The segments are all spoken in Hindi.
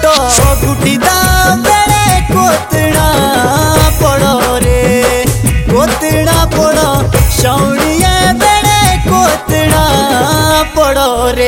फोटो गुटी दा बेड़े कोतना पड़ो रे, कोतना पड़ो शौड़िया बेड़े कोतना पड़ो रे।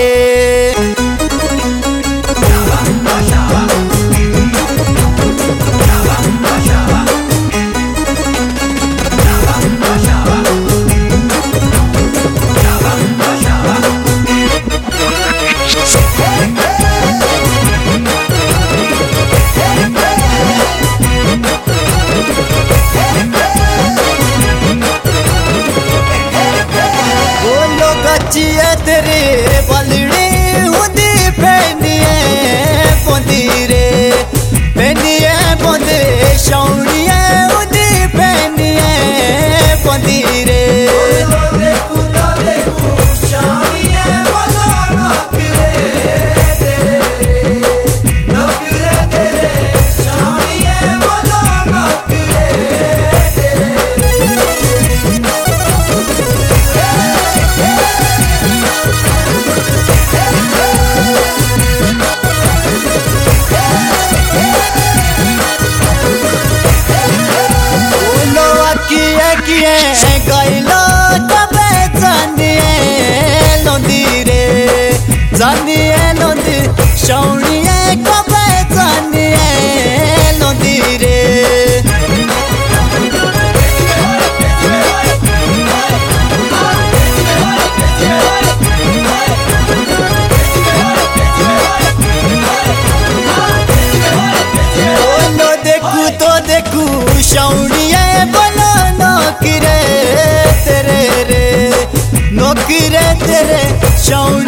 गचिए तेरे बलड़ी हुदी पेनिए बोंदी रे, पेनिए बोंदे शौड़िए हुदी पेनिए बोंदी रे। गैलो तबे जानिए लोंदी रे, जानिए लोंदी शौड़िए कबे जानिए लोंदी रे। बोलो देखू तो देखू शौड़िए बोलो नौकरे तेरे रे, नौकरे तेरे शौड़